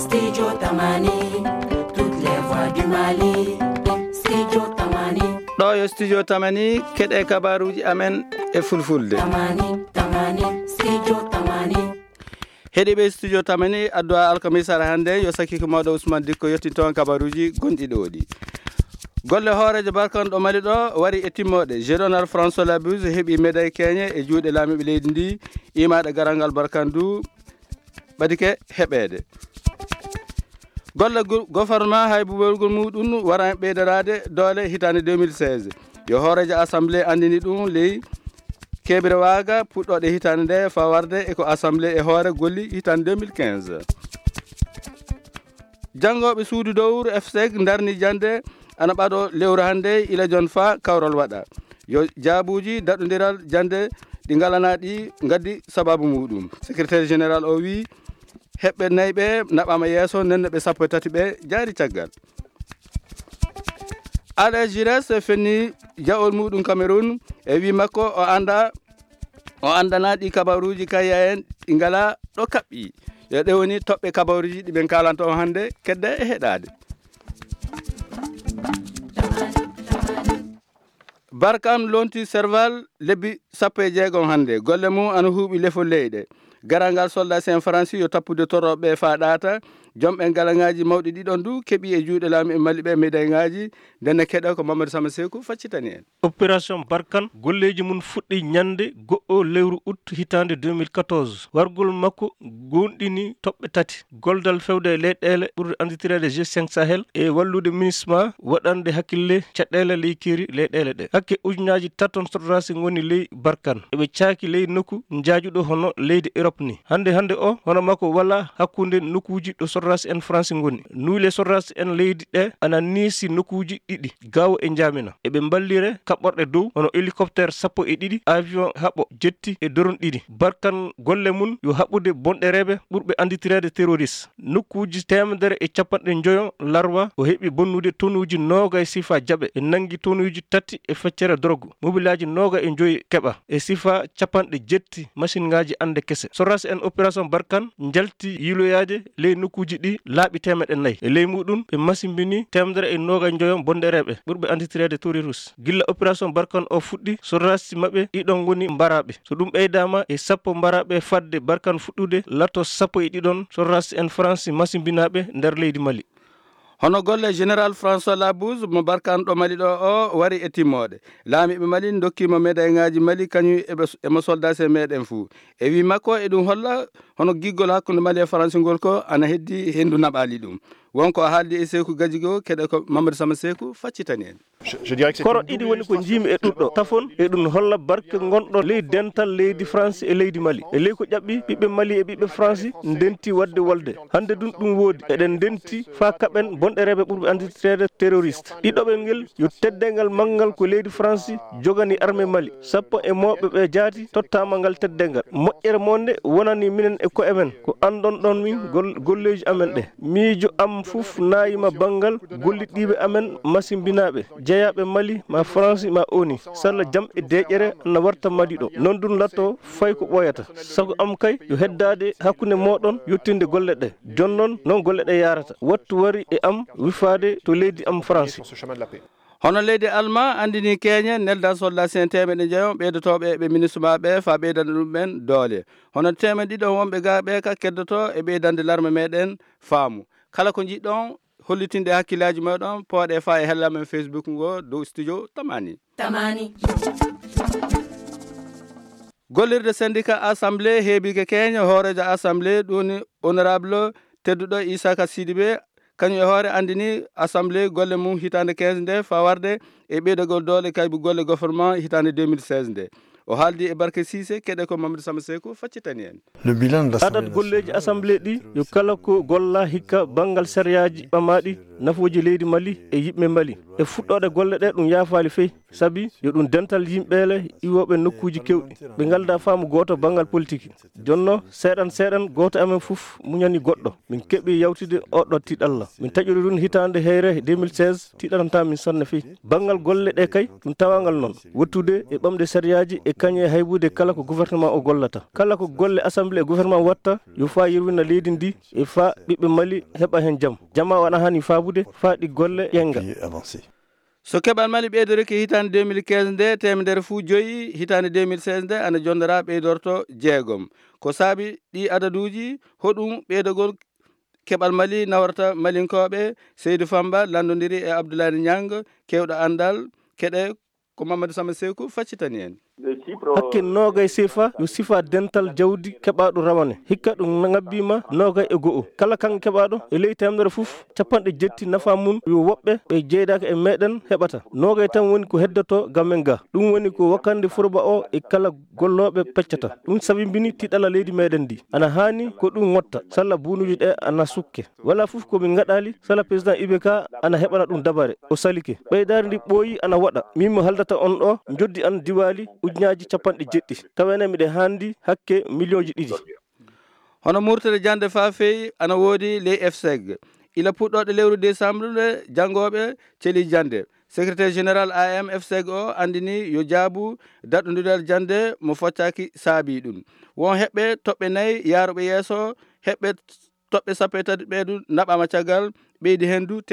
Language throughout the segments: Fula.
Studio Tamani, toutes les voix du Mali. Studio Tamani. ɗo yo studio Tamani keɗe kabaruji amen e fulfulde. Tamani, Studio Tamani. Heɗiɓe studio Tamani addu'a alkamisara hande yo sakiko mawɗo Ousmane Dikko yetti toon kabaruji gonɗi ɗo ɗi. Golle hoorejo barkan ɗo Mali ɗo wari e timmoɗe. Général François Labuse heɓi médaille keñe e juuɗe laamiɓe leydi ndi imaɗe garangal barkandu ɓadike heɓede. Golle gouvernement hay buɓolgol muɗum wara ɓeydanade doole hitande 2016 yo hoorejo assemblée andini ɗum ley keɓre waaga puɗɗoɗe hitande nde fa warde eko assemblée e hoore golli hitande 2015. Janngoɓe suudu dowru FSEG darni jande ana ɓaɗo lewru hande ila jon fa kawrol waɗa yo jaabuji daɗodiral jande ɗi galana ɗi gaddi sababu muɗum. Secrétaire général o wi heɓɓe nayyi ɓe naɓama yeeso nenne ɓe 13 ɓe jaari caggal. Alain Giresse fenni jawol muɗum Cameroun e wi makko o andana ɗi kabaruji kayya en ɗi ngala ɗo kaɓɓi yo ɗe woni toɓɓe kabaruji ɗi ɓen kalanta o hande kedde e heɗade. Barkam lonti serval lebbi 16 hande golle mum ana huuɓi lefol leyɗe garangal soldat Saint Francis yo tappude toroɓe fa ɗata jomɓe galangaji mawɗi ɗiɗon du keeɓi e juuɗe laami e Mali ɓe médaille ngaji ndenne keɗo ko Mamadou Sama Sekou faccitani en. Opération Barkan golleji mun fuɗɗi ñande go'o lewru août hitande 2014 wargol makko gonɗini toɓɓe tati goldal fewde leyɗele ɓurde anditirede G5 Sahel e wallude ministre waɗande hakkille caɗele ley kiri leyɗele ɗe hakke ujunaji taton sodrasi goni ley Barkan eɓe caaki ley nokku jaajuɗo hono leydi Europe ni hande o hono makko walla hakkunde nokkuji ɗo sodrasi en France goni nuule sodrasi en leydi ɗe ana niisi nokkuji ɗiɗi gawo e jamina eɓe ballire kaɓɓorɗe dow hono hélicoptère 12 avion haɓo jetti e doron ɗiɗi. Barkan golle mun yo haɓude bonɗereɓe ɓurɓe anditirede terroriste nokkuji 150 larwa o heɓi bonnude tonuji noga e sifa jaɓe e nangi tonuji tati e feccere drogue mobilaji noga e joyi keɓa e sifa capanɗe jetti machine ngaji ande kese. Soras en opération Barkan jalti yiloyade ley nokkuji ɗi laaɓi 400 e ley muɗum ɓe masimbini 190 bonɗereɓe ɓurɓe anditirede terroriste gilla opération Barkan o fuɗɗi sorasi maɓɓe ɗiɗon goni mbaraɓe so ɗum ɓeydama e 10 mbaraɓe fadde Barkan fuɗɗude latto 12 sorasi en France masimbinaɓe nder leydi Mali. Hono golle général François Labuse mo Barkan ɗo Mali ɗo o wari e timmode laamiɓe Mali dokkimo médaille ngaji Mali kañum emo soldat se meɗen fou e wi makko e ɗum holla hono giggol hakkude Mali e France ngol ko ana heddi hendu naɓali ɗum wonko haaldi e Sekou Gadjigo keɗe ko Mamadou Sama Sekou faccitani en. Koro ɗiɗi woni ko jimi e ɗuɗɗo tafon e ɗum holla barke gonɗo ley dental leydi France e leydi Mali e ley ko ƴaɓɓi ɓiɓɓe Mali e ɓiɓɓe France denti wadde wolde hande ɗum woodi eɗen denti fa kaɓen bonɗereɓe ɓurɓe anditirede terroriste ɗiɗoɓe ngel yo teddengal maggal ko leydi France jogani armée Mali sappo e mawɓe ɓe jaati tottama ngal teddengal moƴƴere monde wonani minen e ko emen ko andon ɗon min golleji amen ɗe miijo am fof nayima banggal gollitɗiɓe amen masimbinaɓe jeeyaɓe Mali ma France ma ONU salla jam e deƴƴere na warta Mali ɗo non ɗum latto fay ko ɓoyata sago am kay yo heddade hakkude moɗon yettinde golle ɗe jonnon non golle ɗe yarata wattu wari e am wifade to leydi am France. Hono leydi Allemand andini keñe nelda soldat sen 100 ɓeydotoɓe ɓe ministre maɓe fa ɓeydande ɗumen doole hono 200 wonɓe ga ɓe ka keddoto e ɓeydande l'armée meɗen faamu kala ko jiɗɗon hollitinde hakkillaji moɗon pooɗe fa e hellamen Facebook ngo dow studio Tamani. Gollirde syndicat assemblée heeɓike keñe hoorejo assemblée ɗum honorable tedduɗo Isaka Sidibé kañum e hoore andini assemblée golle mum hitande 15 nde fa warde e ɓeydogol doole kaybu golle gouvernement hitande 2016 nde o haaldi e Barke Cissé keɗe ko Mamadou Sama Sekou faccitani en. Le bilan de adat golleji assemblée ɗi yo kala ko golla hikka bangal sériyaji ɓamaɗi nafuuji leydi Mali e yimɓe Mali e fuɗɗode golle ɗe ɗum yaafali feyi sabi yo ɗum dental yimɓeele iwoɓe nokkuji kewɗi ɓe ngalda faamu goto bangal politique jonno seeɗan goto amen fof muñani goɗɗo min keɓi yawtide oɗo tiɗalla min taƴori ɗum hitande heyre 2016 tiɗananta min sanne feyi bangal golle ɗe kay ɗum tawangal noon wottude e ɓamde sariyaji e kañe haybude kala ko gouvernement o gollata kala ko golle assemblée e gouvernement watta yo fa yirwina leydi ndi e fa ɓiɓɓe Mali heɓa hen jama wana hani fabude fa ɗi golle ƴenga so keɓal Mali ɓeydori ke hitande 2015 nde temedere fuu joyi hitande 2016 nde ana jondora ɓeydorto jeegom ko saabi ɗi adaduji hoɗum ɓeydogol keɓal Mali nawarta malinkoɓe Seydou Famba landodiri e Abdoulaye Niang kewɗo andal keɗe ko Mamadou Sama Sekou faccitani en hakke nogay sifa yo sifa dental jawdi keɓaɗo rawane hikka ɗum ngabbima nogay e go'o kala kan keɓaɗo e ley temedere foof capanɗe jetti nafa mum yo woɓɓe ɓe jeydaka e meɗen heɓata nogay tan woni ko heddoto gamen ga ɗum woni ko wakkande furba o e kala golloɓe peccata ɗum sabimbini tiɗala leydi meɗen ndi ana hani ko ɗum watta salla bunuji ɗe ana sukke wala foof komin gaɗali salla président IBK ana heɓana ɗum dabare o salike ɓeydari ndi ɓooyi ana waɗa min mo haldata on ɗo joddi an diwali ujunnaji capanɗe jeɗɗi tawene miɗe handi hakke millioji 2 hono murtede jande fa feyi ana woodi ley FSEG ila puɗɗoɗe lewru décembre nde janggoɓe celi jande secrétaire général AM FSEG o andini yo jaabu daɗɗodidal jande mo foccaki saabi ɗum won heɓɓe toɓɓe 4 yaroɓe yeeso heɓɓe toɓɓe 13 ɓeedu naɓama caggal ɓeydi hendu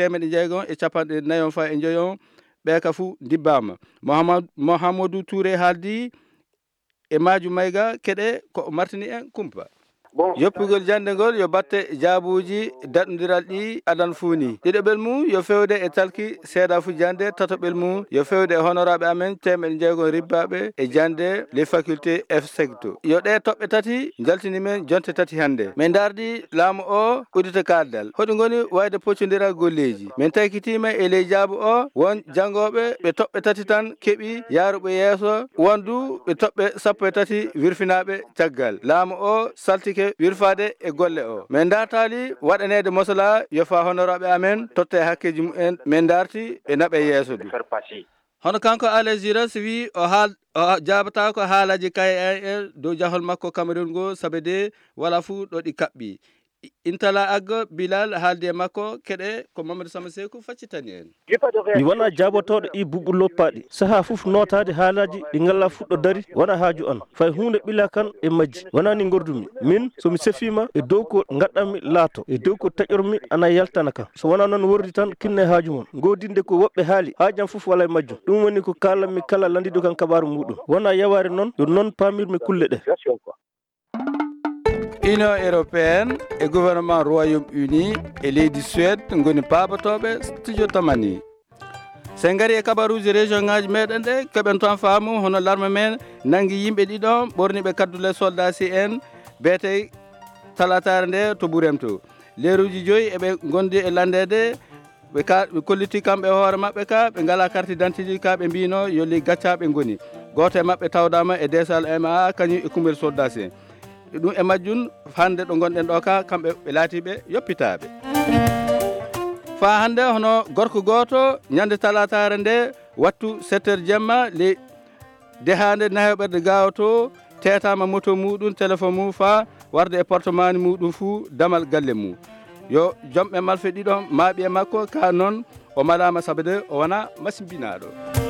650 fa e joyon ɓeka fuu dibbama Mouhamadou Touré haaldi e maju mayga keɗe ko martini en kumpa yoppugol jande ngol yo batte jaabuji daɗodiral ɗi adan fuuni ɗiɗoɓel mum yo fewde e talki seeɗa fu jande tatoɓel mum yo fewde e honoraɓe amen 600 ribbaɓe e jande les facultés FSEGTO yo ɗe toɓɓe tati jaltini men jonte tati hande min dardi laamu o uddita kaldal hoɗi goni wayde poccodiral golleji min takitima e ley jaabu o won janggoɓe ɓe toɓɓe tati tan keeɓi yaruɓe yeeso wondu ɓe toɓɓe 13 wirfinaɓe caggal laamu o saltike wirfade e golle o min dartali waɗanede mosala yo fa honoraɓe amen totte hakkeji mumen min darti ɓe naɓe yeesodu hono kanko Alégirus wi o jabata ko haalaji KAL dow jahol makko Cameroun go sabede wala fuu ɗo ɗi kaɓɓi intala aggo Bilal haaldi e makko keɗe ko Mamadou Sama Sekou faccitani en mi wona jabotoɗo i buɓɓu loppaɗi saaha foof notade haalaji ɗi ngalla fuɗɗo dari wona haaju an fay hunde ɓila kan e majji wona ni gordumi min somi sefima e dow ko gaɗɗanmi laato e dow ko taƴormi ana yaltana kam so wona noon wordi tan kinne haaju mon godinde ko woɓɓe haali haajam foof wala e majjum ɗum woni ko kalanmi kala landiɗo kan kabaru muɗum wona yaware noon yo noon pamirmi kulle ɗe Union européenne et gouvernement Royaume-Uni et leydi Suède ngoni pabatoɓe studio tamani sen gari e kabaruji région ngaji meɗen ɗe keɓen toon faamu hono l'arme men nangui yimɓe ɗiɗon ɓorniɓe kaddule soldat si en beete talatare nde to ɓuurem to leeruji 5 eɓe gondi e landede ɓe kolliti kamɓe hoore mabɓe ka ɓe ngala carte d'identité ka ɓe mbino yo li gaccaɓe goni goto e mabɓe tawdama e desal ma kañum e kumbel soldat si ɗum e majjum hande ɗo gonɗen ɗo ka kamɓe ɓe laatiɓe yoppitaɓe fa hande hono gorko goto ñande talatare nde wattu 7 heures jemma le dehande naheɓerde gawato tetama moto muɗum téléphone mum fa warde e portement muɗum fuu damal galle mum yo jomɓe malfe ɗiɗon maaɓi e makko ka noon o malama sabade o wona masimbinaɗo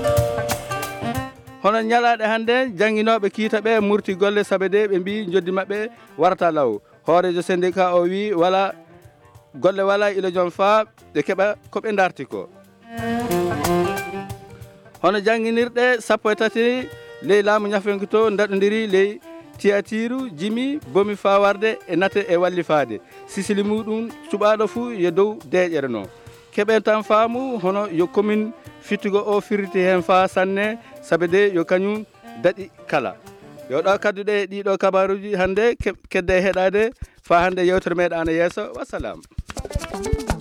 hono ñalaɗe hande jangguinoɓe kiita ɓe murti golle sabede ɓe mbi joddi mabɓe warata law hoorejo syndicat o wi wala golle wala ilo joom fa ɓe keeɓa koɓe darti ko hono jangguinirɗe 13 ley laamu ñafenko to daɗodiri ley tiyatiru jimi bomi fa warde e nate e wallifade sisili muɗum cuɓaɗo fuu yo dow deƴere no keɓen tan faamu hono yo commune fittugo o firti hen fa sanne sabede yo kañum daɗi kala yo ɗo kadduɗe ɗiɗo kabaruji hande kedde heɗade fa hande yewtere meɗa ana yeeso wassalam